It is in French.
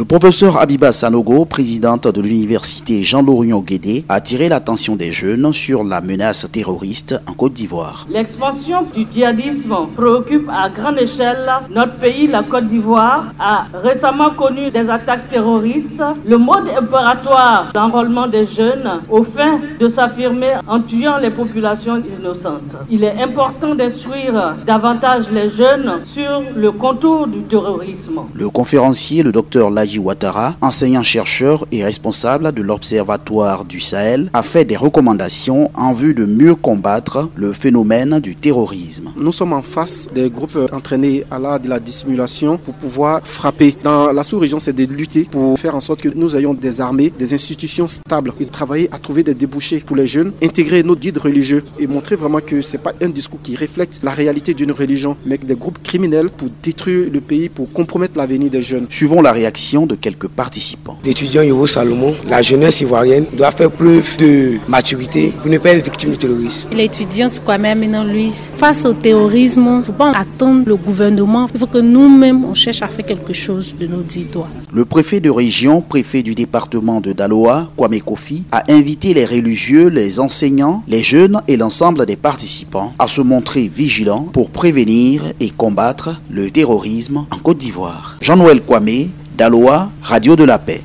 professeur Abiba Sanogo, présidente de l'université Jean-Laurion Guédé, a attiré l'attention des jeunes sur la menace terroriste en Côte d'Ivoire. L'expansion du djihadisme préoccupe à grande échelle notre pays. La Côte d'Ivoire a récemment connu des attaques terroristes. Le mode impératoire d'enrôlement des jeunes au fin de s'affirmer en tuant les populations innocentes. Il est important d'instruire davantage les jeunes sur le contour du terrorisme. Le conférencier, le docteur Laji Ouattara, enseignant-chercheur et responsable de l'Observatoire du Sahel, a fait des recommandations en vue de mieux combattre le phénomène du terrorisme. Nous sommes en face des groupes entraînés à l'art de la dissimulation pour pouvoir frapper. Dans la sous-région, c'est de lutter pour faire en sorte que nous ayons des armées, des institutions stables et travailler à trouver des débouchés pour les jeunes, intégrer nos guides religieux et montrer vraiment que ce n'est pas un discours qui reflète la réalité d'une religion, mais des groupes criminels pour détruire le pays, pour compromettre l'avenir des jeunes. Suivons la réaction de quelques participants. L'étudiant Yobo Salomon, la jeunesse ivoirienne doit faire preuve de maturité pour ne pas être victime du terrorisme. L'étudiant Kwame Amina Louise, face au terrorisme, il ne faut pas attendre le gouvernement, il faut que nous-mêmes on cherche à faire quelque chose de nos 10 doigts. Le préfet de région, préfet du département de Daloa, Kwame Kofi, a invité les religieux, les enseignants, les jeunes et l'ensemble des participants à se montrer vigilants pour prévenir et combattre le terrorisme en Côte d'Ivoire. Jean-Noël Kwame, Daloa, Radio de la Paix.